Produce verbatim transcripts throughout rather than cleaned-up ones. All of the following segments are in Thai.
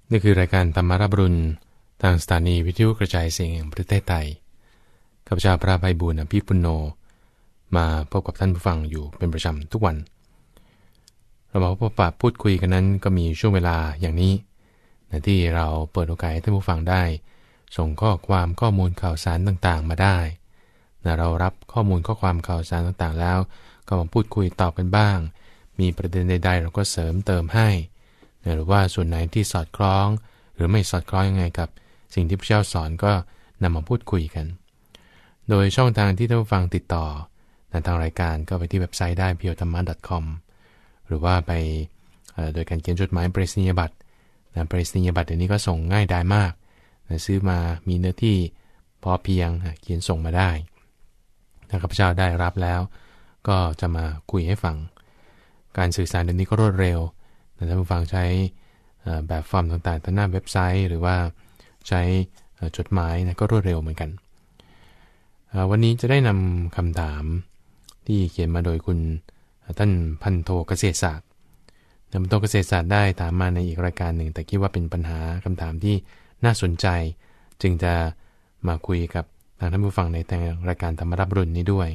นี่คือรายการธรรมารับรุณทางสถานีวิทยุกระจายเสียงแห่งประเทศไทยข้าพเจ้าพระไพบูลย์อภิปุณโญมาพบกับท่านผู้ฟังอยู่เป็นประจำทุกวันเรามาพบปะพูดคุยกันนั้นก็มีช่วงเวลาอย่างนี้นะที่เราเปิดโอกาสให้ท่านผู้ฟังได้ส่งข้อความข้อมูลข่าวสารต่างๆมาได้นะเรารับข้อมูลข้อความข่าวสารต่างๆแล้วก็มาพูดคุยตอบกันบ้างมีประเด็นใดๆเราก็เสริมเติมให้หรือว่าส่วนไหนที่สอดคล้องหรือไม่สอดคล้องยังไงกับสิ่งที่พระเจ้าสอนก็นำมาพูดคุยกันโดยช่องทางที่ท่านผู้ฟังติดต่อทางรายการก็ไปที่เว็บไซต์ได้ เพียวธรรมะ ดอท คอม หรือว่าไปโดยการเขียนจดหมายไปรษณียบัตรนะไปรษณียบัตรเดี๋ยวนี้ก็ส่งง่ายดายมากนะซื้อมามีเนื้อที่พอเพียงเขียนส่งมาได้ถ้าข้าพเจ้าได้รับแล้วก็จะมาคุยให้ฟังการสื่อสารเดี๋ยวนี้ก็รวดเร็วท่านผู้ฟังใช้แบบฟอร์มต่างๆทางหน้าเว็บไซต์หรือว่าใช้จดหมายนะก็รวดเร็วเหมือนกันวันนี้จะได้นำคำถามที่เขียนมาโดยคุณท่านพันโทเกษตรศาสตร์พันโทเกษตรศาสตร์ได้ถามมาในอีกรายการหนึ่งแต่คิดว่าเป็นปัญหาคำถามที่น่าสนใจจึงจะมาคุยกับทางท่านผู้ฟังในทางรายการธรรมรับรุ่นนี้ด้วย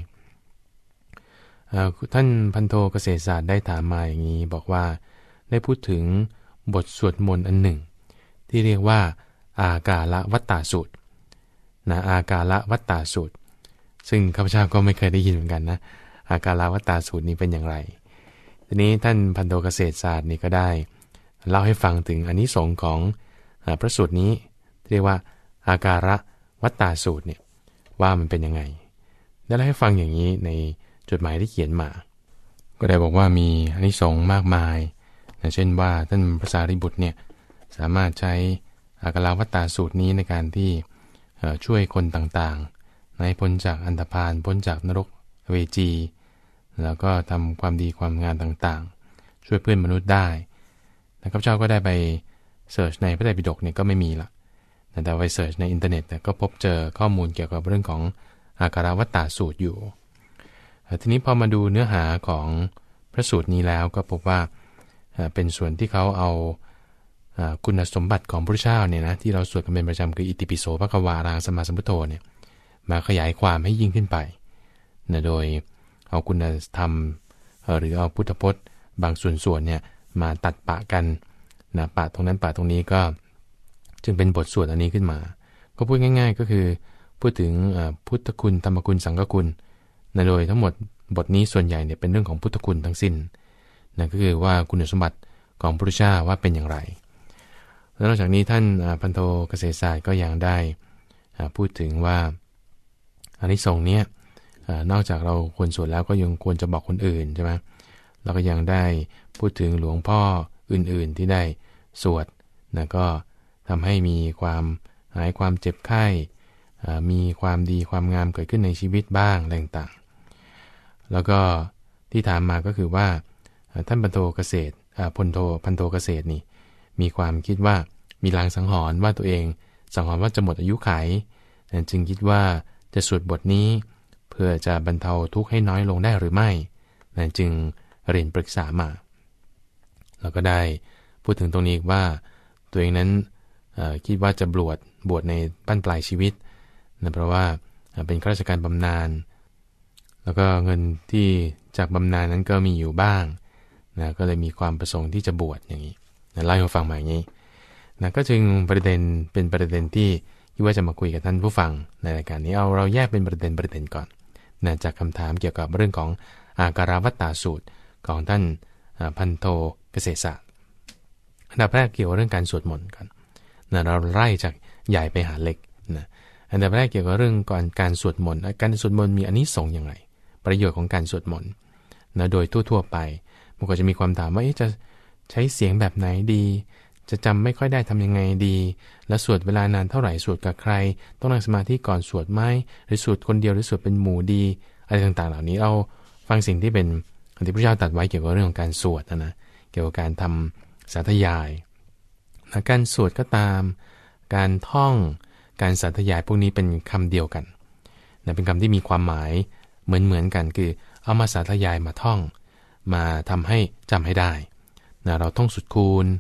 ท่านพันโทเกษตรศาสตร์ได้ถามมาอย่างนี้บอกว่าได้พูดถึงบทสวดมนต์อันหนึ่งที่เรียกว่าอากาลวัตตาสูตรนะอากาลวัตตาสูตรซึ่งข้าพเจ้าก็ไม่เคยได้ยินเหมือนกันนะอากาลวัตตาสูตรนี้เป็นอย่างไรทีนี้ท่านพันโทเกษตรศาสตร์นี่ก็ได้เล่าให้ฟังถึงอานิสงส์ของพระสูตรนี้เรียกว่าอากาลวัตตาสูตรเนี่ยว่ามันเป็นยังไงได้เล่าให้ฟังอย่างนี้ในจดหมายที่เขียนมาก็ได้บอกว่ามีอานิสงส์มากมายเช่นว่าท่านพระสารีบุตรเนี่ยสามารถใช้อากาลวัตตาสูตรนี้ในการที่ช่วยคนต่างๆให้พ้นจากอันธพาลพ้นจากนรกเวจีแล้วก็ทำความดีความงานต่างๆช่วยเพื่อนมนุษย์ได้แต่ข้าพเจ้าก็ได้ไปเสิร์ชในพระไตรปิฎกเนี่ยก็ไม่มีละแต่ไปเสิร์ชในอินเทอร์เน็ตก็พบเจอข้อมูลเกี่ยวกับเรื่องของอากาลวัตตาสูตรอยู่ทีนี้พอมาดูเนื้อหาของพระสูตรนี้แล้วก็พบว่าเป็นส่วนที่เขาเอาคุณสมบัติของพระเจ้าเนี่ยนะที่เราสวดกันเป็นประจำคืออิติปิโสภควาอรหังสัมมาสัมพุทโธเนี่ยมาขยายความให้ยิ่งขึ้นไปนะโดยเอาคุณธรรมหรือเอาพุทธพจน์บางส่วนๆเนี่ยมาตัดปะกันนะปะตรงนั้นปะตรงนี้ก็จึงเป็นบทสวดอันนี้ขึ้นมาก็พูดง่ายๆก็คือพูดถึงพุทธคุณธรรมคุณสังฆคุณนะโดยทั้งหมดบทนี้ส่วนใหญ่เนี่ยเป็นเรื่องของพุทธคุณทั้งสิ้นนั่นก็คือว่าคุณสมบัติของพระพุทธเจ้าว่าเป็นอย่างไรแล้วนอกจากนี้ท่านพันโทเกษตรศาสตร์ก็ยังได้พูดถึงว่าอานิสงส์เนี้ยนอกจากเราควรสวดแล้วก็ยังควรจะบอกคนอื่นใช่ไหมแล้วก็ยังได้พูดถึงหลวงพ่ออื่นๆที่ได้สวดนะก็ทำให้มีความหายความเจ็บไข้มีความดีความงามเกิดขึ้นในชีวิตบ้างอะไรต่างๆแล้วก็ที่ถามมาก็คือว่าท่านพันโทเกษตรพลโทพันโทเกษตรนี่มีความคิดว่ามีลางสังหรณ์ว่าตัวเองสังหรณ์ว่าจะหมดอายุขัยจึงคิดว่าจะสวดบทนี้เพื่อจะบรรเทาทุกข์ให้น้อยลงได้หรือไม่จึงเรียนปรึกษามาแล้วก็ได้พูดถึงตรงนี้ว่าตัวเองนั้นคิดว่าจะบวชบวชในบั้นปลายชีวิตนะเพราะว่าเป็นข้าราชการบำนาญแล้วก็เงินที่จากบำนาญนั้นก็มีอยู่บ้างนะก็เลยมีความประสงค์ที่จะบวชอย่างนี้นะเล่าให้ฟังมาอย่างนี้นะก็จึงประเด็นเป็นประเด็นที่คิดว่าจะมาคุยกับท่านผู้ฟังในรายการนี้เอาเราแยกเป็นประเด็นประเด็นก่อนนะจากคำถามเกี่ยวกับเรื่องของอาการวัตตาสูตรของท่านพันโทเกษตรศาสตร์อันดับแรกเกี่ยวกับเรื่องการสวดมนต์กันนะเราไล่จากใหญ่ไปหาเล็กนะอันดับแรกเกี่ยวกับเรื่องก่อนการสวดมนต์การสวดมนต์มีอานิสงส์อย่างไรประโยชน์ของการสวดมนต์นะโดยทั่วๆไปมันก็จะมีความถามว่าจะใช้เสียงแบบไหนดีจะจำไม่ค่อยได้ทำยังไงดีแล้วสวดเวลานานเท่าไหร่สวดกับใครต้องนั่งสมาธิก่อนสวดไหมหรือสวดคนเดียวหรือสวดเป็นหมู่ดีอะไรต่างๆเหล่านี้เอาฟังสิ่งที่เป็นที่พระเจ้าตรัสไว้เกี่ยวกับเรื่องของการสวดนะเกี่ยวกับการทำสาธยายการสวดก็ตามการท่องการสาธยายพวกนี้เป็นคำเดียวกันนะเป็นคำที่มีความหมายเหมือนเหมือนกันคือเอามาสาธยายมาท่องมาทำให้จำให้ได้นะเราท่องสุดคูณ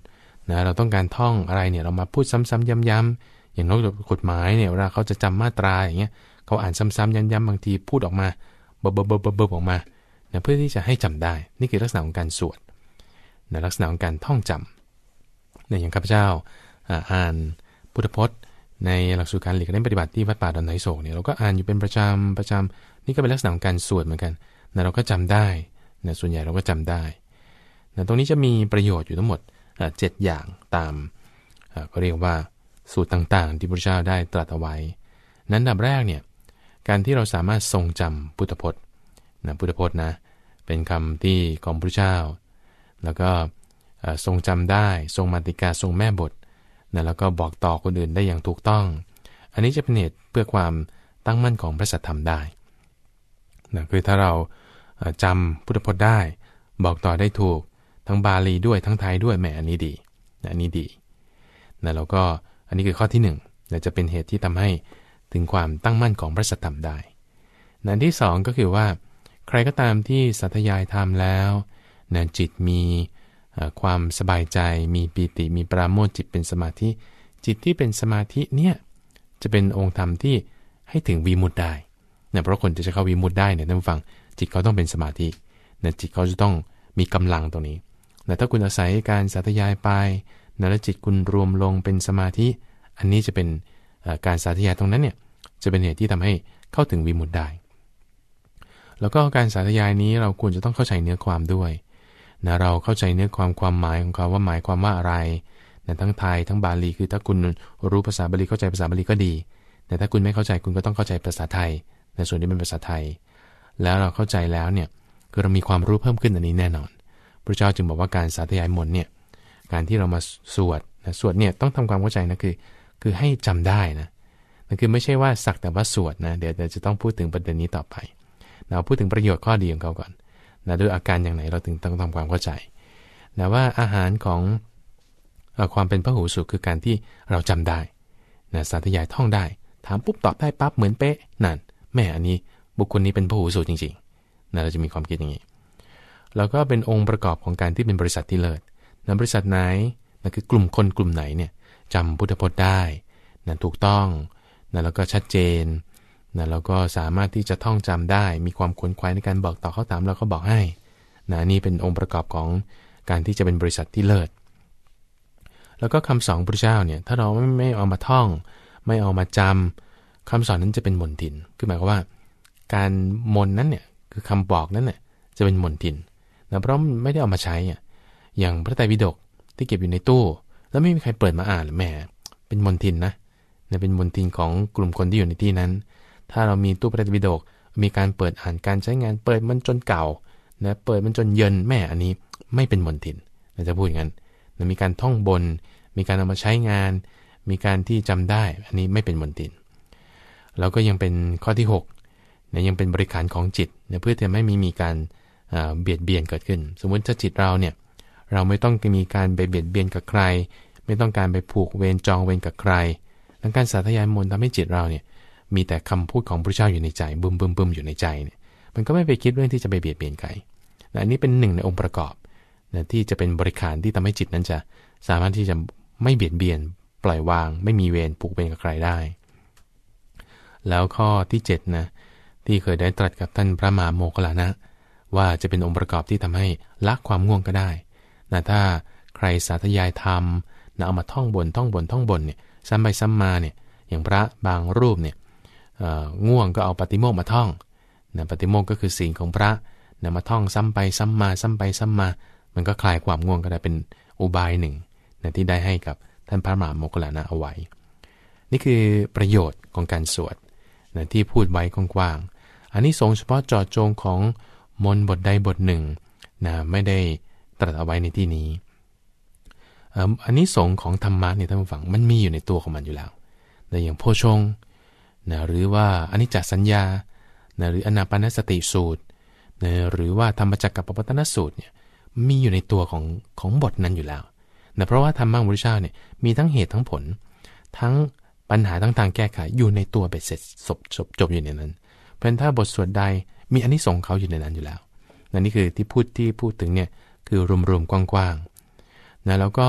นะเราต้องการท่องอะไรเนี่ยเรามาพูดซ้ำๆย้ำๆอย่างนักกฎหมายเนี่ยเวลาเขาจะจำมาตราอย่างเงี้ยเขาอ่านซ้ำๆย้ำๆบางทีพูดออกมาเบิบๆๆๆออกมานะเพื่อที่จะให้จำได้นี่คือลักษณะของการสวดนะลักษณะของการท่องจำเนี่ยอย่างข้าพเจ้าอ่านพุทธพจน์ในหลักสูตรการหลีกเลี่ยงปฏิบัติที่วัดป่าดอนไหโศกเนี่ยเราก็อ่านอยู่เป็นประจำประจำนี่ก็เป็นลักษณะของการสวดเหมือนกันนะเราก็จำได้นะส่วนใหญ่เราก็จำได้นะตรงนี้จะมีประโยชน์อยู่ทั้งหมดเจ็ดอย่างตามก็เรียกว่าสูตรต่างๆที่พระเจ้าได้ตรัสเอาไว้นั้นอันดับแรกเนี่ยการที่เราสามารถทรงจำพุทธพจน์นะพุทธพจน์นะเป็นคำที่ของพระเจ้าแล้วก็ทรงจำได้ทรงมาติกาทรงแม่บทนะแล้วก็บอกต่อคนอื่นได้อย่างถูกต้องอันนี้จะเป็นเหตุเพื่อความตั้งมั่นของพระสัทธรรมได้นะคือถ้าเราจำพุทธพจน์ได้บอกต่อได้ถูกทั้งบาลีด้วยทั้งไทยด้วยแหมอันนี้ดีนะอันนี้ดีนะแล้วก็อันนี้คือข้อที่หนึ่งนะจะเป็นเหตุที่ทำให้ถึงความตั้งมั่นของพระสัทธรรมได้นะอันที่สองก็คือว่าใครก็ตามที่สาธยายธรรมแล้วนะจิตมีความสบายใจมีปีติมีปราโมทย์จิตเป็นสมาธิจิตที่เป็นสมาธิเนี่ยจะเป็นองค์ธรรมที่ให้ถึงวิมุตติได้นะเพราะคนจะเข้าวิมุตติได้เนี่ยท่านผู้ฟังจิตเขาต้องเป็นสมาธินะจิตเขาจะต้องมีกำลังตรงนี้นะถ้าคุณอาศัยการสาธยายไปนะแล้วจิตคุณรวมลงเป็นสมาธิอันนี้จะเป็นการสาธยายตรงนั้นเนี่ยจะเป็นเหตุที่ทำให้เข้าถึงวิมุตติได้แล้วก็การสาธยายนี้เราควรจะต้องเข้าใจเนื้อความด้วยนะเราเข้าใจเนื้อความความหมายของเขาว่าหมายความว่าอะไรนะทั้งไทยทั้งบาลีคือถ้าคุณรู้ภาษาบาลีเข้าใจภาษาบาลีก็ดีแต่ถ้าคุณไม่เข้าใจคุณก็ต้องเข้าใจภาษาไทยในส่วนที่เป็นภาษาไทยแล้วเราเข้าใจแล้วเนี่ยคือเรามีความรู้เพิ่มขึ้นอันนี้แน่นอนพระเจ้าจึงบอกว่าการสาธยายมนต์เนี่ยการที่เรามาสวดนะสวดเนี่ยต้องทำความเข้าใจนะคือคือให้จำได้นะนั่นคือไม่ใช่ว่าสักแต่ว่าสวดนะเดี๋ยวเราจะต้องพูดถึงประเด็นนี้ต่อไปเราพูดถึงประโยชน์ข้อดีของเขาก่อนนะด้วยอาการอย่างไหนเราถึงต้องทำความเข้าใจนะว่าอาหารของความเป็นพหูสูตรคือการที่เราจำได้นะสาธยายท่องได้ถามปุ๊บตอบได้ปั๊บเหมือนเป๊ะนั่นแม่อันนี้บุคคลนี้เป็นพหูสูตรจริงๆนะเราจะมีความคิดอย่างนี้แล้วก็เป็นองค์ประกอบของการที่เป็นบริษัทที่เลิศนะบริษัทไหนนะคือกลุ่มคนกลุ่มไหนเนี่ยจำพุทธพจน์ได้นะถูกต้องนะแล้วก็ชัดเจนนะแล้วก็สามารถที่จะท่องจำได้มีความขวนขวายในการบอกต่อเขาถามเราก็บอกให้นะนี่เป็นองค์ประกอบของการที่จะเป็นบริษัทที่เลิศแล้วก็คำสอนพระเจ้าเนี่ยถ้าเราไม่ไม่เอามาท่องไม่เอามาจำคำสอนนั้นจะเป็นมนทินคือหมายความว่าการมนนั้นเนี่ยคือคำบอกนั้นเนี่ยจะเป็นมนทินนะเพราะไม่ได้เอามาใช้อ่ะอย่างพระไตรปิฎกที่เก็บอยู่ในตู้แล้วไม่มีใครเปิดมาอ่านหรือแหมเป็นมนทินนะนะเป็นมนทินของกลุ่มคนที่อยู่ในที่นั้นถ้าเรามีตู้พระไตรปิฎกมีการเปิดอ่านการใช้งานเปิดมันจนเก่านะเปิดมันจนเยินแม่อันนี้ไม่เป็นมนทินเราจะพูดอย่างนั้นนะมีการท่องบนมีการเอามาใช้งานมีการที่จำได้อันนี้ไม่เป็นมนทินแล้วก็ยังเป็นข้อที่หกนะยังเป็นบริการของจิตนะเพื่อที่ไม่มีมีการเบียดเบียนเกิดขึ้นสมมุติถ้าจิตเราเนี่ยเราไม่ต้องมีการไปเบียดเบียนกับใครไม่ต้องการไปผูกเวรจองเวรกับใครดังการสาธยายมนต์ทำให้จิตเราเนี่ยมีแต่คำพูดของพระเจ้าอยู่ในใจบึมบึมบึมอยู่ในใจเนี่ยมันก็ไม่ไปคิดเรื่องที่จะไปเบียดเบียนใครนะอันนี้เป็นหนึ่งในองค์ประกอบนะที่จะเป็นบริการที่ทำให้จิตนั้นจะสามารถที่จะไม่เบียดเบียนปล่อยวางไม่มีเวรผูกเวรกับใครได้แล้วข้อที่เจ็ดนะที่เคยได้ตรัสกับท่านพระมหาโมคคัลลานะว่าจะเป็นองค์ประกอบที่ทำให้ละความง่วงก็ได้นะถ้าใครสาธยายธรรมนะเอามาท่องบนท่องบนท่องบนเนี่ยซ้ำไปซ้ำมาเนี่ยอย่างพระบางรูปเนี่ยง่วงก็เอาปฏิโมกข์มาท่องนะปฏิโมกข์ก็คือศีลของพระนะมาท่องซ้ำไปซ้ำมาซ้ำไปซ้ำมามันก็คลายความง่วงก็ได้เป็นอุบายหนึ่งนะที่ได้ให้กับท่านพระมหาโมคคัลลานะเอาไว้นี่คือประโยชน์ของการสวดนะที่พูดไว้กว้างๆอันนี้สงเฉพาะเจาะจงของมนต์บทใดบทหนึ่งนะไม่ได้ตรัสเอาไว้ในที่นี้อันนี้สงของธรรมะเนี่ยท่านผู้ฟังมันมีอยู่ในตัวของมันอยู่แล้วแต่อย่างโพชงนะหรือว่าอนิจจสัญญานะหรืออนาปานสติสูตรนะหรือว่าธรรมจักรกับปวัตตนสูตรเนี่ยมีอยู่ในตัวของของบทนั้นอยู่แล้วนะเพราะว่าธรรมะของพระพุทธเจ้าเนี่ยมีทั้งเหตุทั้งผลทั้งปัญหาทั้งทางแก้ไขอยู่ในตัวเบ็ดเสร็จจบจบจบอยู่ในนั้นเพราะฉะนั้นถ้าบทสวดใดมีอานิสงส์เขาอยู่ในนั้นอยู่แล้วนั่นนี่คือที่พูดที่พูดถึงเนี่ยคือรวมๆกว้างๆนะแล้วก็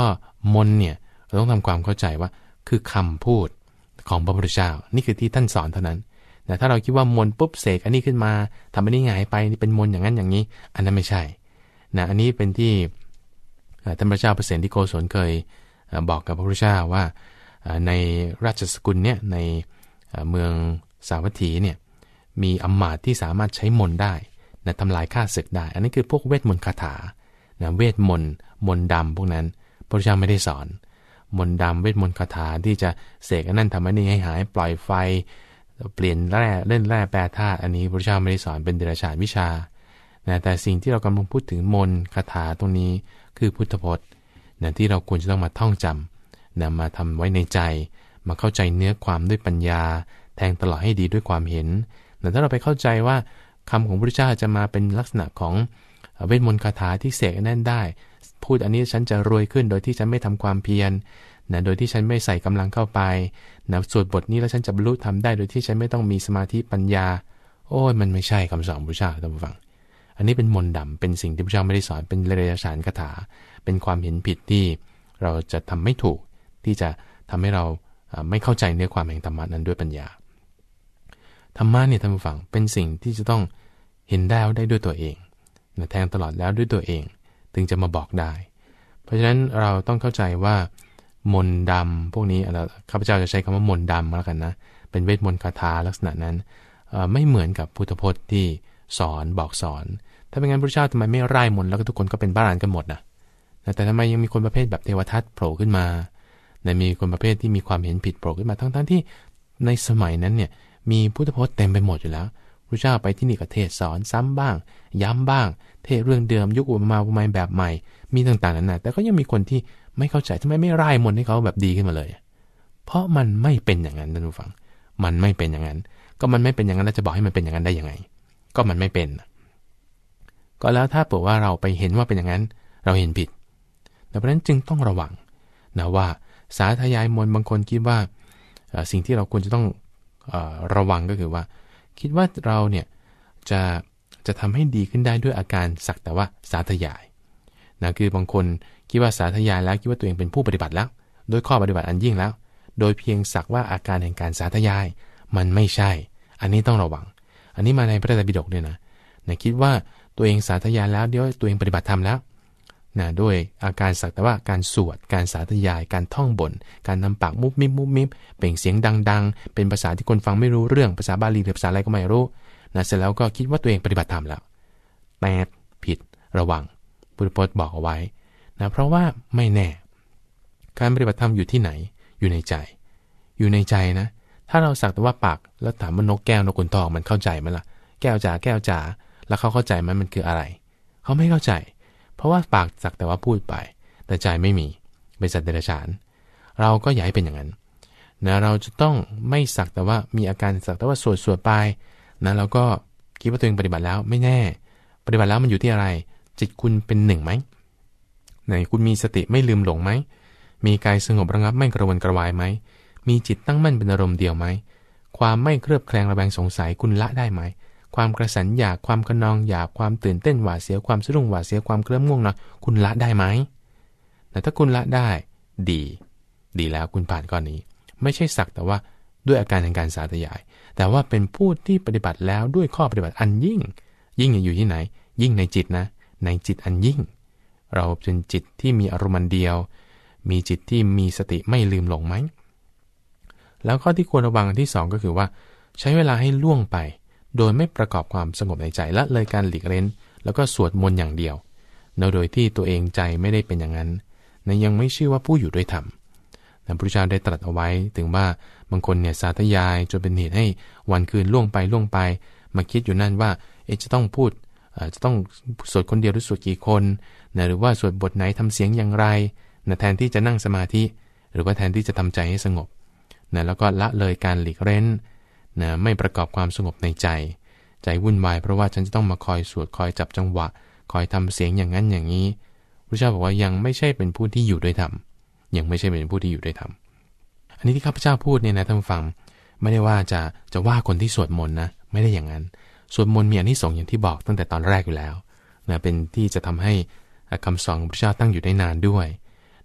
มนต์เนี่ยเราต้องทำความเข้าใจว่าคือคำพูดของพระพุทธเจ้านี่คือที่ท่านสอนเท่านั้นแต่ถ้าเราคิดว่ามนต์ปุ๊บเสกอันนี้ขึ้นมาทำอันนี้หงายไปนี่เป็นมนต์อย่างนั้นอย่างนี้อันนั้นไม่ใช่นะอันนี้เป็นที่ท่านพระเจ้าเปรตที่โกศลเคยบอกกับพระพุทธเจ้าว่าในราชสกุลเนี่ยในเมืองสาวัตถีเนี่ยมีอำมาตย์ที่สามารถใช้มนต์ได้นะทำลายข้าศึกได้อันนี้คือพวกเวทมนต์คาถานะเวทมนต์มนต์ดำพวกนั้นพระพุทธเจ้าไม่ได้สอนมนต์ดำเวทมนต์คาถาที่จะเสกอันนั้นทำอันนี้ให้หายปล่อยไฟเปลี่ยนแร่เล่นแร่แปรธาตุอันนี้พระพุทธเจ้าไม่ได้สอนเป็นเดรัจฉานวิชานะแต่สิ่งที่เรากำลังพูดถึงมนต์คาถาตรงนี้คือพุทธพจน์นะที่เราควรจะต้องมาท่องจำนะมาทำไว้ในใจมาเข้าใจเนื้อความด้วยปัญญาแทงตลอดให้ดีด้วยความเห็นแต่ถ้าเราไปเข้าใจว่าคำของพระพุทธเจ้าจะมาเป็นลักษณะของเวทมนต์คาถาที่เสกนั่นได้พูดอันนี้ฉันจะรวยขึ้นโดยที่ฉันไม่ทำความเพียรนะโดยที่ฉันไม่ใส่กำลังเข้าไปนะสวดบทนี้แล้วฉันจะบรรลุธรรมได้โดยที่ฉันไม่ต้องมีสมาธิปัญญาโอ้ยมันไม่ใช่คำสอนพระพุทธเจ้าท่านผู้ฟังอันนี้เป็นมนต์ดำเป็นสิ่งที่พระพุทธเจ้าไม่ได้สอนเป็นเดรัจฉานคาถาเป็นความเห็นผิดที่เราจะทำไม่ถูกที่จะทำให้เราไม่เข้าใจเนื้อความแห่งธรรมะนั้นด้วยปัญญาธรรมะเนี่ยท่านผู้ฟังเป็นสิ่งที่จะต้องเห็นได้ได้ด้วยตัวเองนะแทงตลอดแล้วด้วยตัวเองถึงจะมาบอกได้เพราะฉะนั้นเราต้องเข้าใจว่ามนต์ดำพวกนี้ข้าพเจ้าจะใช้คำว่ามนต์ดำแล้วกันนะเป็นเวทมนต์คาถาลักษณะนั้นไม่เหมือนกับพุทธพจน์ที่สอนบอกสอนถ้าเป็นงั้นพระเจ้าทำไมไม่ไล่มนต์แล้วก็ทุกคนก็เป็นบ้าอรหันต์กันหมดนะแต่ทำไมยังมีคนประเภทแบบเทวทัตโผล่ขึ้นมานะมีคนประเภทที่มีความเห็นผิดโผล่ขึ้นมาทั้งๆที่ในสมัยนั้นเนี่ยมีพุทธพจน์เต็มไปหมดอยู่แล้วพระเจ้าไปที่นี่ก็เทศสอนซ้ำบ้างย้ำบ้างเทศเรื่องเดิมยุคอุปมาอุปไมยแบบใหม่มีต่างๆนั้นนะแต่ก็ยังมีคนที่ไม่เข้าใจทำไมไม่ไล่มนต์ให้เขาแบบดีขึ้นมาเลยเพราะมันไม่เป็นอย่างนั้นท่านผู้ฟังมันไม่เป็นอย่างนั้นก็มันไม่เป็นอย่างนั้นแล้วจะบอกให้มันเป็นอย่างนั้นได้ยังไงก็มันไม่เป็นก็แล้วถ้าเผื่อว่าเราไปเห็นว่าเป็นอย่างนั้นเราเห็นผิดดังนั้นจึงต้องระวังนะว่าสาธยายมนต์บางคนคิดว่าสิ่งที่เราควรจะต้องระวังก็คือว่าคิดว่าเราเนี่ยจะจะทำให้ดีขึ้นได้ด้วยอาการสักแต่ว่าสาธยายนะคือบางคนคิดว่าสาธยายแล้วคิดว่าตัวเองเป็นผู้ปฏิบัติแล้วโดยข้อปฏิบัติอันยิ่งแล้วโดยเพียงสักว่าอาการแห่งการสาธยายมันไม่ใช่อันนี้ต้องระวังอันนี้มาในพระไตรปิฎกเนี่ยนะนะคิดว่าตัวเองสาธยายแล้วเดี๋ยวตัวเองปฏิบัติธรรมแล้วนะด้วยอาการสักแต่ว่าการสวดการสาธยายการท่องบนการนำปากมุบมิบมุบมิบเปล่งเสียงดังๆเป็นภาษาที่คนฟังไม่รู้เรื่องภาษาบาลีหรือภาษาอะไรก็ไม่รู้นะเสร็จแล้วก็คิดว่าตัวเองปฏิบัติธรรมแล้วแต่ผิดระวังพุทธพจน์บอกเอาไว้นะเพราะว่าไม่แน่การปฏิบัติธรรมอยู่ที่ไหนอยู่ในใจอยู่ในใจนะถ้าเราสักแต่ว่าปากแล้วถามว่านกแก้วนกขุนทองมันเข้าใจไหมล่ะแก้วจ๋าแก้วจ๋าแล้วเขาเข้าใจไหมมันคืออะไรเขาไม่เข้าใจเพราะว่าปากสักแต่ว่าพูดไปแต่ใจไม่มีเป็นสัตว์เดรัจฉานเราก็อย่าให้เป็นอย่างนั้นนะเราจะต้องไม่สักแต่ว่ามีอาการสักแต่ว่าสวดสวดไปนะแล้วก็คิดว่าตัวเองปฏิบัติแล้วไม่แน่ปฏิบัติแล้วมันอยู่ที่อะไรจิตคุณเป็นหนึ่งไหมไหนคุณมีสติไม่ลืมหลงไหมมีกายสงบระงับไม่กระวนกระวายไหมมีจิตตั้งมั่นเป็นอารมณ์เดียวไหมความไม่เครือบแคลงระแวงสงสัยคุณละได้ไหมความกระสันอยากความขนองอยากความตื่นเต้นหวาดเสียวความสะดุ้งหวาดเสียวความเคลิ้มง่วงนอนคุณละได้ไหมแต่ถ้าคุณละได้ดีดีแล้วคุณผ่านข้อนี้ไม่ใช่สักแต่ว่าด้วยอาการแห่งการสาธยายแต่ว่าเป็นผู้ที่ปฏิบัติแล้วด้วยข้อปฏิบัติอันยิ่งยิ่งอยู่ที่ไหนยิ่งในจิตนะในจิตอันยิ่งเราเป็นจิตที่มีอารมณ์เดียวมีจิตที่มีสติไม่ลืมหลงไหมแล้วข้อที่ควรระวังที่สองก็คือว่าใช้เวลาให้ล่วงไปโดยไม่ประกอบความสงบในใจละเลยการหลีกเล่นแล้วก็สวดมนต์อย่างเดียวโดยที่ตัวเองใจไม่ได้เป็นอย่างนั้นนั้นยังไม่ชื่อว่าผู้อยู่ด้วยธรรมพระพุทธเจ้าได้ตรัสเอาไว้ถึงว่าบางคนเนี่ยสาธยายจนเป็นเหตุให้วันคืนล่วงไปล่วงไปมาคิดอยู่นั่นว่าเอ๊ะจะต้องพูดจะต้องสวดคนเดียวหรือสวดกี่คนนะหรือว่าสวดบทไหนทำเสียงอย่างไรนะแทนที่จะนั่งสมาธิหรือว่าแทนที่จะทำใจให้สงบนะแล้วก็ละเลยการหลีกเล่นนะไม่ประกอบความสงบในใจใจวุ่นวายเพราะว่าฉันจะต้องมาคอยสวดคอยจับจังหวะคอยทำเสียงอย่างนั้นอย่างนี้พระเจ้าบอกว่ายังไม่ใช่เป็นผู้ที่อยู่ด้วยธรรมยังไม่ใช่เป็นผู้ที่อยู่ด้วยธรรมอันนี้ที่ข้าพเจ้าพูดเนี่ยนะท่านฟังไม่ได้ว่าจะจะว่าคนที่สวดมนต์นะไม่ได้อย่างนั้นสวดมนต์มีอานิสงส์อย่างที่บอกตั้งแต่ตอนแรกอยู่แล้วนะเป็นที่จะทำให้คำสอนของพระเจ้าตั้งอยู่ได้นานด้วย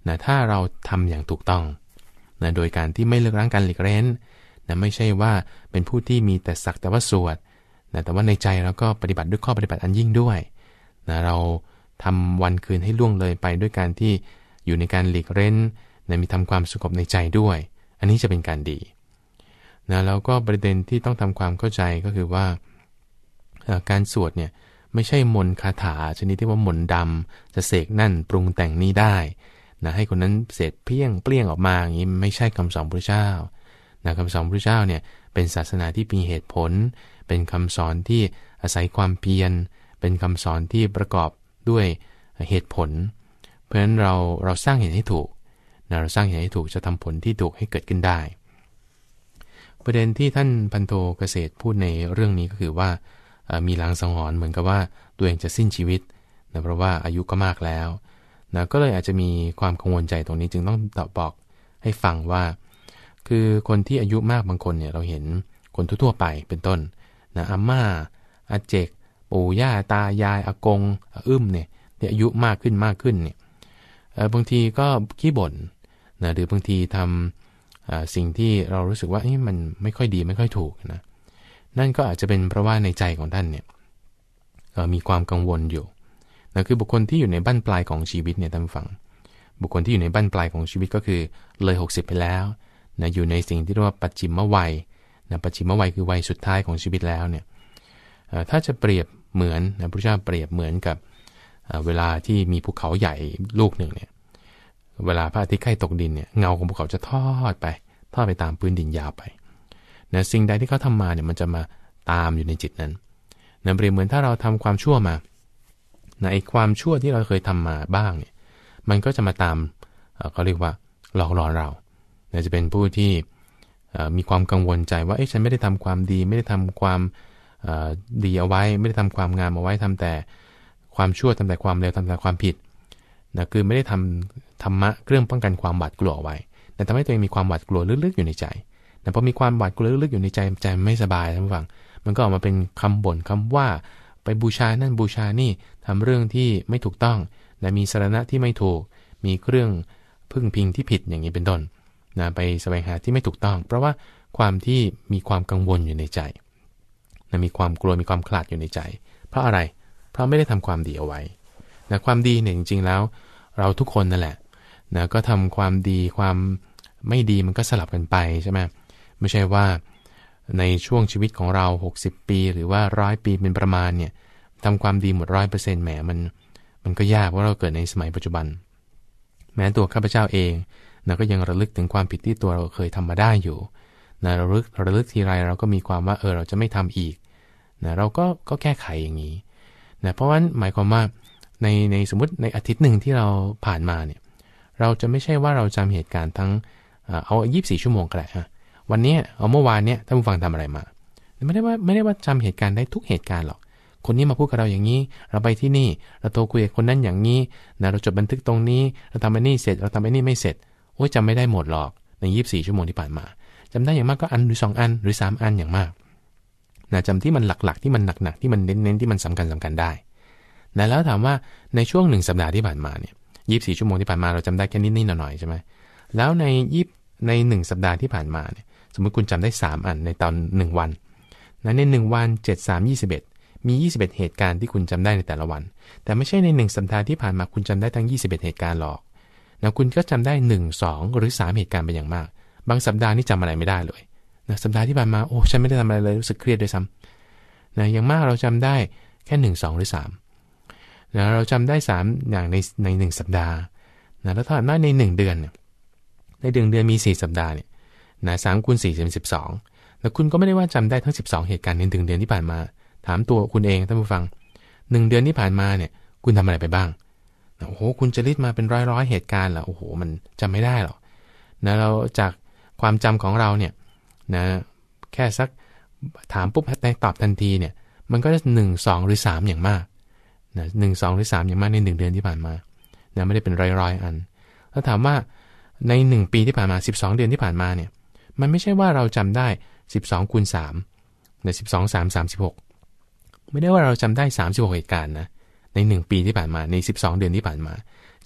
นะถ้าเราทำอย่างถูกต้องนะโดยการที่ไม่เลิกล้างการหลีกเล้นนะไม่ใช่ว่าเป็นผู้ที่มีแต่สักแต่ว่าสวดนะแต่ว่าในใจเราก็ปฏิบัติด้วยข้อปฏิบัติอันยิ่งด้วยนะเราทำวันคืนให้ล่วงเลยไปด้วยการที่อยู่ในการหลีกเล้นนะมีทำความสงบในใจด้วยอันนี้จะเป็นการดีนะแล้วก็ประเด็นที่ต้องทำความเข้าใจก็คือว่าการสวดเนี่ยไม่ใช่มนต์คาถาชนิดที่ว่ามนต์ดำจะเสกนั่นปรุงแต่งนี้ได้นะให้คนนั้นเสร็จเพี้ยงเปลี่ยงออกมาอย่างนี้ไม่ใช่คำสอนพระเจ้านะคำสอนพระเจ้าเนี่ยเป็นศาสนาที่มีเหตุผลเป็นคำสอนที่อาศัยความเพียรเป็นคำสอนที่ประกอบด้วยเหตุผลเพราะฉะนั้นเราเราสร้างเหตุให้ถูกนะเราสร้างเหตุให้ถูกจะทำผลที่ถูกให้เกิดขึ้นได้ประเด็นที่ท่านพันโทเกษตรพูดในเรื่องนี้ก็คือว่ามีลางสังหรณ์เหมือนกับว่าตัวเองจะสิ้นชีวิตนะเพราะว่าอายุก็มากแล้วนะก็เลยอาจจะมีความกังวลใจตรงนี้จึงต้องตอบบอกให้ฟังว่าคือคนที่อายุมากบางคนเนี่ยเราเห็นคนทั่วๆไปเป็นต้นนะอาม่าอาเจกปู่ย่าตายายอากงอาอึ้มเนี่ยอายุมากขึ้นมากขึ้นเนี่ยบางทีก็ขี้บ่นนะหรือบางทีทำสิ่งที่เรารู้สึกว่ามันไม่ค่อยดีไม่ค่อยถูกนะนั่นก็อาจจะเป็นเพราะว่าในใจของท่านเนี่ยมีความกังวลอยู่นะคือบุคคลที่อยู่ในบั้นปลายของชีวิตเนี่ยท่านฟังบุคคลที่อยู่ในบั้นปลายของชีวิตก็คือเลยหกสิบไปแล้วนะอยู่ในสิ่งที่เรียกว่าปัจฉิมวัยนะปัจฉิมวัยคือวัยสุดท้ายของชีวิตแล้วเนี่ยถ้าจะเปรียบเหมือนนะพระเจ้าเปรียบเหมือนกับเวลาที่มีภูเขาใหญ่ลูกหนึ่งเนี่ยเวลาพระอาทิตย์ใกล้ตกดินเนี่ยเงาของภูเขาจะทอดไปทอดไปตามพื้นดินยาวไปนะสิ่งใดที่เขาทำมาเนี่ยมันจะมาตามอยู่ในจิตนั้นนะเปรียบเหมือนถ้าเราทำความชั่วมานะไอ้ความชั่วที่เราเคยทำมาบ้างเนี่ยมันก็จะมาตามเขาเรียกว่าหลอกหลอนเรานะจะเป็นผู้ที่มีความกังวลใจว่าเอ๊ะฉันไม่ได้ทำความดีไม่ได้ทำความดีเอาไว้ไม่ได้ทำความงามเอาไว้ทำแต่ความชั่วทำแต่ความเลวทำแต่ความผิดนะคือไม่ได้ทำธรรมะเครื่องป้องกันความหวาดกลัวไว้แต่ทำให้ตัวเองมีความหวาดกลัวลึกๆอยู่ในใจแต่พอมีความหวาดกลัวลึกๆอยู่ในใจใจไม่สบายท่านผู้ฟังมันก็ออกมาเป็นคำบ่นคำว่าไปบูชานั่นบูชานี่ทำเรื่องที่ไม่ถูกต้องและมีสรณะที่ไม่ถูกมีเครื่องพึ่งพิงที่ผิดอย่างนี้เป็นต้นนะไปแสวงหาที่ไม่ถูกต้องเพราะว่าความที่มีความกังวลอยู่ในใจนะมีความกลัวมีความขลาดอยู่ในใจเพราะอะไรเพราะไม่ได้ทำความดีเอาไว้นะความดีเนี่ยจริงๆแล้วเราทุกคนนั่นแหละนะก็ทำความดีความไม่ดีมันก็สลับกันไปใช่ไหมไม่ใช่ว่าในช่วงชีวิตของเราหกสิบปีหรือว่าร้อยปีเป็นประมาณเนี่ยทำความดีหมด ร้อยเปอร์เซ็นต์ แหมมันมันก็ยากเพราะเราเกิดในสมัยปัจจุบันแม้ตัวข้าพเจ้าเองนะก็ยังระลึกถึงความผิดที่ตัวเราเคยทำมาได้อยู่นะระลึกระลึกทีไรเราก็มีความว่าเออเราจะไม่ทำอีกนะเราก็ก็แก้ไขอย่างนี้นะเพราะว่าหมายความว่าในในสมมติในอาทิตย์หนึ่งที่เราผ่านมาเนี่ยเราจะไม่ใช่ว่าเราจำเหตุการณ์ทั้งเอายี่สิบสี่ชั่วโมงก็ได้ฮะวันนี้เอาเมื่อวานเนี้ยท่านผู้ฟังทำอะไรมาไม่ได้ว่าไม่ได้ว่าจำเหตุการณ์ได้ทุกเหตุการณ์หรอกคนนี้มาพูดกับเราอย่างนี้เราไปที่นี่เราโทรคุยกับคนนั้นอย่างนี้นะเราจดบันทึกตรงนี้เราทำอันนี้เสร็จเราทำอันนี้ไม่เสร็จโอ้ยจำไม่ได้หมดหรอกในยี่สิบสี่ชั่วโมงที่ผ่านมาจำได้อย่างมากก็อันหรือสองอันหรือสามอันอย่างมากนะจำที่มันหลักๆที่มันหนักๆที่มันเน้นๆที่มันสำคัญสำคัญได้นะแล้วถามว่าในช่วงหนึ่งสัปดาห์ที่ผ่านมาเนี่ยยี่สิบสี่ชั่วโมงที่ผ่านมาเราจำได้แค่นิดๆหน่อยๆใช่ไหมแล้วในยี่ในหนึ่งสัปดาห์ที่ผ่านมาเนี่ยสมมติคุณจำได้สามอันในตอนหนึ่งวันนะในหนึ่งวันเจ็ด สาม ยี่สิบเอ็ดมียี่สิบเอ็ดเหตุการณ์ที่คุณจำได้ในแต่ละวันแต่ไม่ใช่ในหนึ่งสัปดาห์ที่ผ่านมาคุณจำได้ทั้งยี่สิบเอ็ดเหตุการณ์หรอกนะคุณก็จำได้หนึ่ง สองหรือสามเหตุการณ์เป็นอย่างมากบางสัปดาห์นี่จำอะไรไม่ได้เลยนะสัปดาห์ที่ผ่านมาโอ้ฉันไม่ได้ทำอะไรเลยรู้สึกเครียดด้วยซ้ำนะอย่างมากเราจำได้แค่หนึ่ง สองหรือสามนะเราจำได้สามอย่างในในหนึ่งสัปดาห์นะแล้วถ้าได้ในหนึ่งเดือนเนี่ยในเดือนเดือนมีสี่สัปดาห์เนี่ยนะสามคูณสี่เป็นสิบสองแล้วคุณก็ไม่ได้ว่าจำได้ทั้งสิบสองเหตุการณ์ในหนึ่งเดือนที่ผ่านมาถามตัวคุณเองท่านผู้ฟังหนึ่งเดือนที่ผ่านมาเนี่ยคุณทำอะไรไปบ้างโอ้โหคุณจะลิสต์มาเป็นร้อยๆเหตุการณ์เหรอโอ้โหมันจำไม่ได้หรอกนะเราจากความจำของเราเนี่ยนะแค่สักถามปุ๊บในตอบทันทีเนี่ยมันก็จะหนึ่ง สองหรือสามอย่างมากนะหนึ่ง สองหรือสามอย่างมากในหนึ่งเดือนที่ผ่านมานะไม่ได้เป็นร้อยๆอันแล้วถามว่าในหนึ่งปีที่ผ่านมาสิบสองเดือนที่ผ่านมาเนี่ยมันไม่ใช่ว่าเราจำได้สิบสองคูณสามนะสิบสอง สาม สามสิบหกไม่ได้ว่าเราจำได้สามสิบหกเหตุการณ์นะในหนึ่งปีที่ผ่านมาในสิบสองเดือนที่ผ่านมา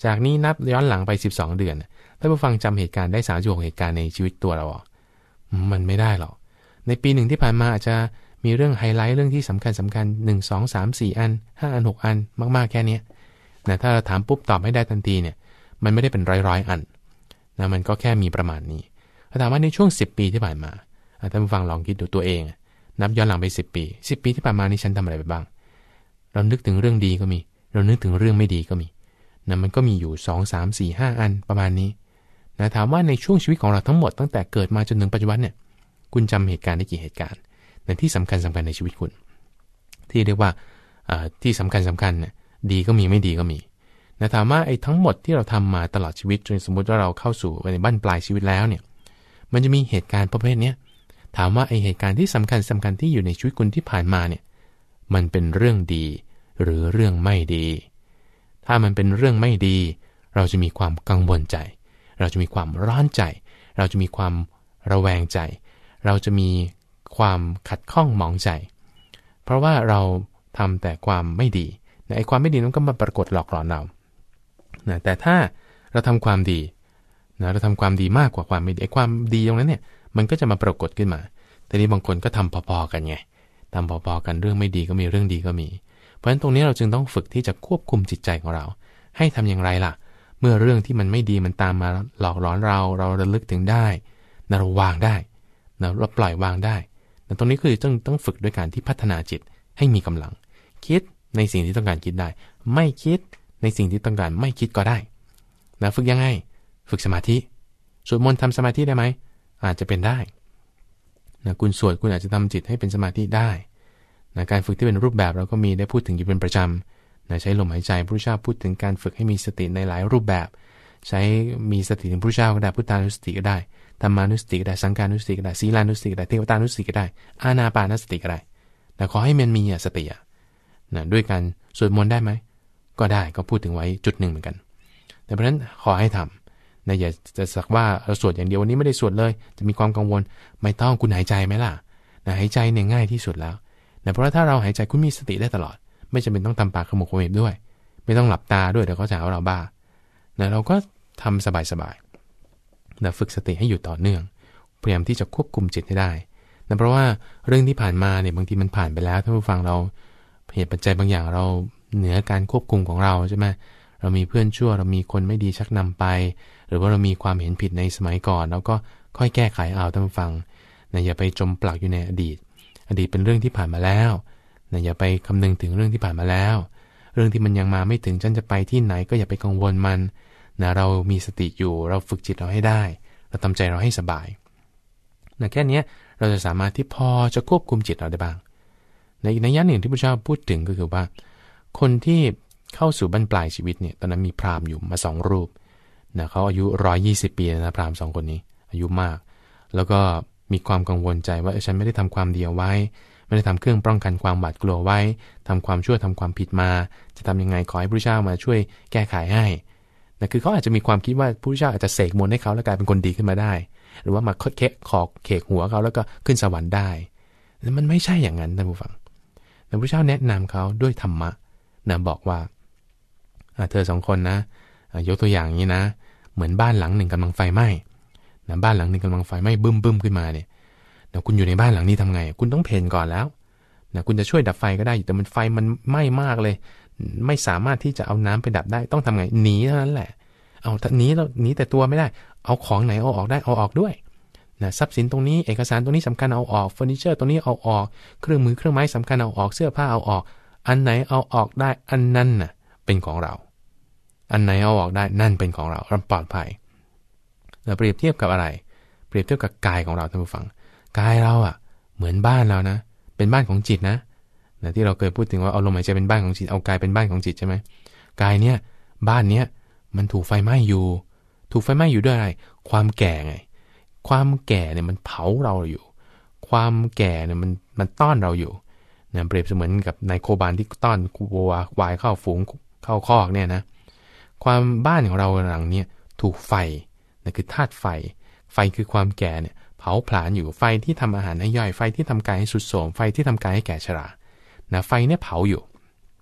จากนี้นับย้อนหลังไปสิบสองเดือนท่านผู้ฟังจำเหตุการณ์ได้สามสิบหกเหตุการณ์ในชีวิตตัวเราอ่ะมันไม่ได้หรอกในปีหนึ่งที่ผ่านมาอาจจะมีเรื่องไฮไลท์เรื่องที่สำคัญสำคัญหนึ่ง สอง สาม สี่อันห้าอันหกอันมากๆแค่นี้นะถ้าเราถามปุ๊บตอบไม่ได้ทันทีเนี่ยมันไม่ได้เป็นร้อยๆอันนะมันก็แค่มีประมาณนี้ถ้าถามว่าในช่วงสิบปีที่ผ่านมาท่านผู้ฟังลองคิดดูตัวเองนับย้อนหลังไปสิบปีสิบปีที่ผ่านมานี่ฉันทำอะไรไปบ้างเรานึกถึงเรื่องดีก็มีเรานึกถึงเรื่องไม่ดีก็มีนะมันก็มีอยู่สอง สาม สี่ ห้าอันประมาณนี้นะถามว่าในช่วงชีวิตของเราทั้งหมดตั้งแต่เกิดมาจนถึงปัจจุบันเนี่ยคุณจำเหตุการณ์ได้กี่เหตุการณ์ในที่สำคัญสำคัญในชีวิตคุณที่เรียกว่าที่สำคัญสำคัญเนี่ยดีก็มีไม่ดีก็มีนะถามว่าไอ้ทั้งหมดที่เราทำมาตลอดชีวิตจนสมมติว่าเราเข้าสู่ในบั้นปลายชีวิตแล้วเนี่ยมันจะมีเหตุการณ์ประเภทนี้ถามว่าไอ้เหตุการณ์ที่สำคัญสำคัญที่อยู่ในชีวิตคุณที่ผ่านมาเนี่ยมันเป็นเรื่องดีหรือเรื่องไม่ดีถ้ามันเป็นเรื่องไม่ดีเราจะมีความกังวลใจเราจะมีความร้อนใจเราจะมีความระแวงใจเราจะมีความขัดข้องหมองใจเพราะว่าเราทำแต่ความไม่ดีไอ้ความไม่ดีนั้นก็มาปรากฏหลอกหลอนเรานะแต่ถ้าเราทำความดีนะเราทำความดีมากกว่าความไม่ดีไอ้ความดีตรงนั้นเนี่ยมันก็จะมาปรากฏขึ้นมาแต่นี้บางคนก็ทำพอๆกันไงทำพอๆกันเรื่องไม่ดีก็มีเรื่องดีก็มีเพราะฉะนั้นตรงนี้เราจึงต้องฝึกที่จะควบคุมจิตใจของเราให้ทำอย่างไรล่ะเมื่อเรื่องที่มันไม่ดีมันตามมาหลอกหลอนเราเราระลึกถึงได้นะเราวางได้นะเราปล่อยวางได้แต่ตรงนี้คือต้องต้องฝึกด้วยการที่พัฒนาจิตให้มีกำลังคิดในสิ่งที่ต้องการคิดได้ไม่คิดในสิ่งที่ต้องการไม่คิดก็ได้นะฝึกยังไงฝึกสมาธิสวดมนต์ทำสมาธิได้ไหมอาจจะเป็นได้นะคุณสวดคุณอาจจะทำจิตให้เป็นสมาธิได้นะการฝึกที่เป็นรูปแบบเราก็มีได้พูดถึงอยู่เป็นประจำนะใช้ลมหายใจพระพุทธเจ้าพูดถึงการฝึกให้มีสติในหลายรูปแบบใช้มีสติถึงพระพุทธเจ้าก็ได้พุทธานุสติก็ได้ธรรมานุสติก็ได้สังฆานุสติก็ได้ศีลานุสติก็ได้เทวตานุสติก็ได้อานาปานสติก็ได้แต่ขอให้มันมีสตินะด้วยการสวดมนต์ได้ไหมก็ได้ก็พูดถึงไว้จุดหนึ่งเหมือนกันแต่เพราะฉะนั้นขอให้ทำนะอย่าจะสักว่าเราสวดอย่างเดียววันนี้ไม่ได้สวดเลยจะมีความกังวลไม่ต้องคุณหายใจไหมล่ะนะหายใจเนี่ยง่ายที่สุดแล้วนะเพราะถ้าเราหายใจคุณมีสติได้ตลอดไม่จำเป็นต้องทำปากขมุกขมิบด้วยไม่ต้องหลับตาด้วยเดี๋ยวเขาจะหาว่าเราบ้านะเราก็ทำสบายๆนะฝึกสติให้อยู่ต่อเนื่องพยายามที่จะควบคุมจิตให้ได้นะเพราะว่าเรื่องที่ผ่านมาเนี่ยบางทีมันผ่านไปแล้วท่านผู้ฟังเราเหตุปัจจัยบางอย่างเราเหนือการควบคุมของเราใช่ไหมเรามีเพื่อนชั่วเรามีคนไม่ดีชักนำไปหรือว่าเรามีความเห็นผิดในสมัยก่อนแล้วก็ค่อยแก้ไขเอาท่านผู้ฟังนะอย่าไปจมปลักอยู่ในอดีตอดีตเป็นเรื่องที่ผ่านมาแล้วนะอย่าไปคำนึงถึงเรื่องที่ผ่านมาแล้วเรื่องที่มันยังมาไม่ถึงฉันจะไปที่ไหนก็อย่าไปกังวลมันนะเรามีสติอยู่เราฝึกจิตเราให้ได้เราทำใจเราให้สบายนะแค่นี้เราจะสามารถที่พอจะควบคุมจิตเราได้บ้างในในย่านหนึ่งที่พระเจ้าพูดถึงก็คือว่าคนที่เข้าสู่บั้นปลายชีวิตเนี่ยตอนนั้นมีพราหมณ์อยู่มาสองรูปนะเขาอายุหนึ่งร้อยยี่สิบปีนะพราหมณ์สองคนนี้อายุมากแล้วก็มีความกังวลใจว่าฉันไม่ได้ทำความดีเอาไว้ไม่ได้ทำเครื่องป้องกันความหวาดกลัวไว้ทำความชั่วทำความผิดมาจะทำยังไงขอให้พระเจ้ามาช่วยแก้ไขให้นะคือเขาอาจจะมีความคิดว่าพระเจ้าอาจจะเสกมนต์ให้เขาแล้วกลายเป็นคนดีขึ้นมาได้หรือว่ามาเคาะขอกเขกหัวเขาแล้วก็ขึ้นสวรรค์ได้แต่มันไม่ใช่อย่างนั้นท่านผู้ฟังพระเจ้าแนะนำเขาด้วยธรรมะนะบอกว่าเธอสองคนนะยกตัวอย่างนี้นะเหมือนบ้านหลังหนึ่งกำลังไฟไหม้นะบ้านหลังหนึ่งกำลังไฟไหม้บึ้มบึ้มขึ้นมาเนี่ยนะคุณอยู่ในบ้านหลังนี้ทำไงคุณต้องเพนก่อนแล้วนะคุณจะช่วยดับไฟก็ได้แต่มันไฟมันไหม้มากเลยไม่สามารถที่จะเอาน้ำไปดับได้ต้องทำไงหนีเท่านั้นแหละเอาหนีแล้วหนีแต่ตัวไม่ได้เอาของไหนเอาออกได้เอาออกด้วยนะทรัพย์สินตรงนี้เอกสารตรงนี้สำคัญเอาออกเฟอร์นิเจอร์ตรงนี้เอาออกเครื่องมือเครื่องไม้สำคัญเอาออกเสื้อผ้าเอาออกอันไหนเอาออกได้อันนั้นน่ะเป็นของเราอันไหนเอาออกได้นั่นเป็นของเราเราปลอดภัยเราเปรียบเทียบกับอะไรเปรียบเทียบกับกายของเราท่านผู้ฟังกายเราอ่ะเหมือนบ้านเรานะเป็นบ้านของจิตนะนะที่เราเคยพูดถึงว่าเอาลมหายใจเป็นบ้านของจิตเอากายเป็นบ้านของจิตใช่ไหมกายเนี้ยบ้านเนี้ยมันถูกไฟไหม้อยู่ถูกไฟไหม้อยู่ด้วยอะไรความแก่ไงความแก่เนี่ยมันเผาเราอยู่ความแก่เนี่ยมันมันต้อนเราอยู่นะเปรียบเสมือนกับนายโคบานที่ต้อนวัวควายเข้าฝูงเข้าคอกเนี่ยนะความบ้านของเราหลังเนี่ยถูกไฟนั่นคือธาตุไฟไฟคือความแก่เนี่ยเผาผลาญอยู่ไฟที่ทำอาหารให้ย่อยไฟที่ทำกายให้สุดโทรมไฟที่ทำกายให้แก่ชรานะไฟเนี่ยเผาอยู่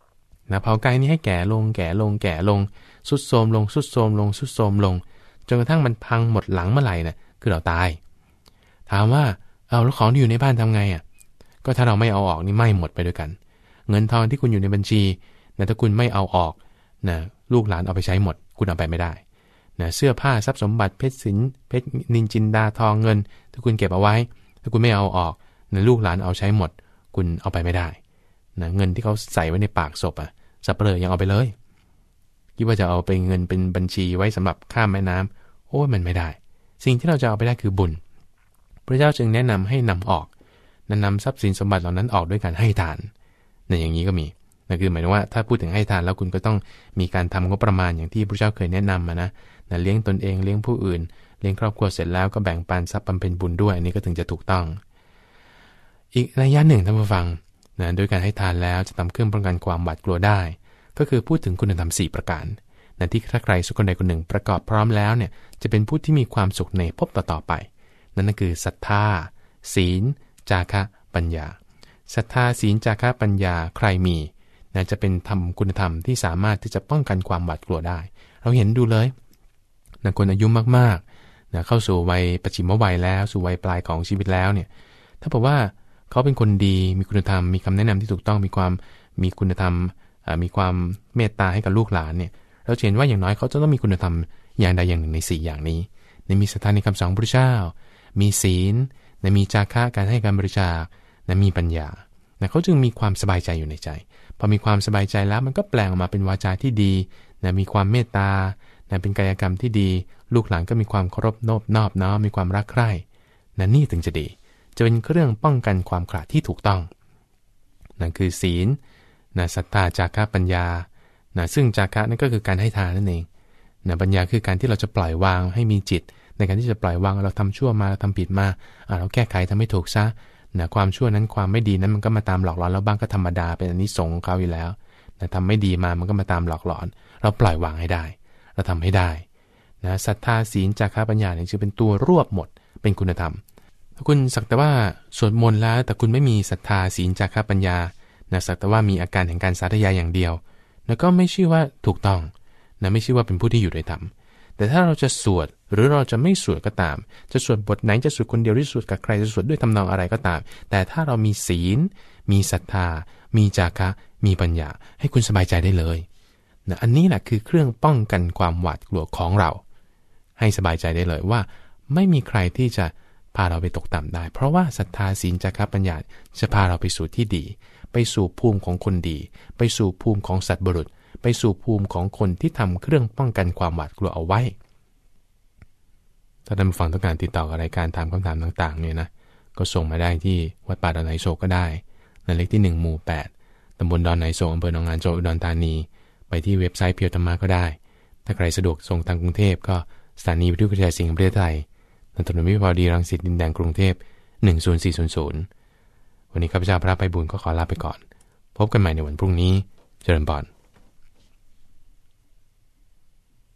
นะเผากายนี้ให้แก่ลงแก่ลงแก่ลงสุดโทรมลงสุดโทรมลงสุดโทรมลงจนกระทั่งมันพังหมดหลังเมื่อไหร่นะคือเราตายถามว่าเอาแล้วของที่อยู่ในบ้านทำไงอ่ะก็ถ้าเราไม่เอาออกนี่ไหม้หมดไปด้วยกันเงินทองที่คุณอยู่ในบัญชีนะถ้าคุณไม่เอาออกนะลูกหลานเอาไปใช้หมดคุณเอาไปไม่ได้นะเสื้อผ้าทรัพย์สมบัติเพชรสินเพชรนินจินดาทองเงินถ้าคุณเก็บเอาไว้ถ้าคุณไม่เอาออกนะลูกหลานเอาใช้หมดคุณเอาไปไม่ได้นะเงินที่เขาใส่ไว้ในปากศพอ่ะสับเปลือยังเอาไปเลยคิดว่าจะเอาไปเงินเป็นบัญชีไว้สำหรับข้ามแม่น้ำโอ้ยมันไม่ได้สิ่งที่เราจะเอาไปได้คือบุญพระเจ้าจึงแนะนำให้นำออกนนำทรัพย์สินสมบัติเหล่านั้นออกด้วยการให้ทานในอย่างนี้ก็มีนั่นคือหมายถึงว่าถ้าพูดถึงให้ทานแล้วคุณก็ต้องมีการทำงบประมาณอย่างที่พระเจ้าเคยแนะนำมานะนะเลี้ยงตนเองเลี้ยงผู้อื่นเลี้ยงครอบครัวเสร็จแล้วก็แบ่งปันทรัพย์บำเพ็ญบุญด้วยอันนี้ก็ถึงจะถูกต้องอีกนัยยะหนึ่งท่านผู้ฟังนะโดยการให้ทานแล้วจะทำเครื่องป้องกันความหวาดกลัวได้ก็คือพูดถึงคุณธรรมสี่ประการนะที่ถ้าใครสักคนใดคนหนึ่งประกอบพร้อมแล้วเนี่ยจะเป็นผู้ที่มีความสุขในภพต่อๆไปนั่นก็คือศรัทธาศีลจาคะปัญญาศรัทธาศีลจาคะปัญญาใครมีนะจะเป็นธรรมคุณธรรมที่สามารถที่จะป้องกันความหวาดกลัวได้เราเห็นดูเลยนะคนอายุมากๆนะเข้าสู่วัยปัจฉิมวัยแล้วสู่วัยปลายของชีวิตแล้วเนี่ยถ้าบอกว่าเขาเป็นคนดีมีคุณธรรมมีคำแนะนำที่ถูกต้องมีความมีคุณธรรมมีความเมตตาให้กับลูกหลานเนี่ยเราเห็นว่าอย่างน้อยเขาจะต้องมีคุณธรรมอย่างใดอย่างหนึ่งในสี่อย่างนี้ในมีศรัทธาในคำสอนพระพุทธเจ้ามีศีลในมีจาคะการให้การบริจาคและมีปัญญานะเขาจึงมีความสบายใจอยู่ในใจพอมีความสบายใจแล้วมันก็แปลงออกมาเป็นวาจาที่ดีนะมีความเมตตานะเป็นกายกรรมที่ดีลูกหลานก็มีความเคารพนอบนอบน้อมมีความรักใคร่นะนี่ถึงจะดีจะเป็นเครื่องป้องกันความขลาดที่ถูกต้องนั่นคือศีลนะศรัทธาจาคะปัญญานะซึ่งจาคะนั่นก็คือการให้ทานนั่นเองนะปัญญาคือการที่เราจะปล่อยวางให้มีจิตในการที่จะปล่อยวางเราทำชั่วมาเราทำผิดมาเราแก้ไขทำให้ถูกซะนะความชั่วนั้นความไม่ดีนั้นมันก็มาตามหลอกหลอนแล้วบ้างก็ธรรมดาเป็นอานิสงส์ของเขาอยู่แล้วนะทำไม่ดีมามันก็มาตามหลอกหลอนเราปล่อยวางให้ได้เราทำให้ได้นะศรัทธาศีลจาคะปัญญาเนี่ยจะเป็นตัวรวบหมดเป็นคุณธรรมถ้าคุณสักแต่ว่าสวดมนต์แล้วแต่คุณไม่มีศรัทธาศีลจาคะปัญญานะสักแต่ว่ามีอาการแห่งการสาธยายอย่างเดียวแล้วก็ไม่ชื่อว่าถูกต้องนะไม่ชื่อว่าเป็นผู้ที่อยู่โดยธรรมแต่ถ้าเราจะสวดหรือเราจะไม่สวดก็ตามจะสวดบทไหนจะสวดคนเดียวหรือสวดกับใครจะสวดด้วยทำนองอะไรก็ตามแต่ถ้าเรามีศีลมีศรัทธามีจาคะมีปัญญาให้คุณสบายใจได้เลยนะอันนี้แหละคือเครื่องป้องกันความหวาดกลัวของเราให้สบายใจได้เลยว่าไม่มีใครที่จะพาเราไปตกต่ำได้เพราะว่าศรัทธาศีลจาคะปัญญาจะพาเราไปสู่ที่ดีไปสู่ภูมิของคนดีไปสู่ภูมิของสัตว์บุรุษไปสู่ภูมิของคนที่ทำเครื่องป้องกันความหวาดกลัวเอาไว้ถ้าท่านผู้ฟังต้องการติดต่อกับรายการถามคำถามต่างๆเนี่ยนะก็ส่งมาได้ที่วัดป่าดอนไหโศกก็ได้ในเลขที่หนึ่งหมู่แปดตำบลดอนไหโศกอำเภอหนองงานจังหวัดอุดรธานีไปที่เว็บไซต์เพียวธรรมะก็ได้ถ้าใครสะดวกส่งทางกรุงเทพก็สถานีวิทยุกระจายเสียงแห่งประเทศไทยถนนวิภาวดีรังสิตดินแดงกรุงเทพหนึ่งศูนย์สี่ศูนย์ศูนย์วันนี้ข้าพเจ้าพระไพบูลย์ก็ขอลาไปก่อนพบกันใหม่ในวันพรุ่งนี้เจริญพร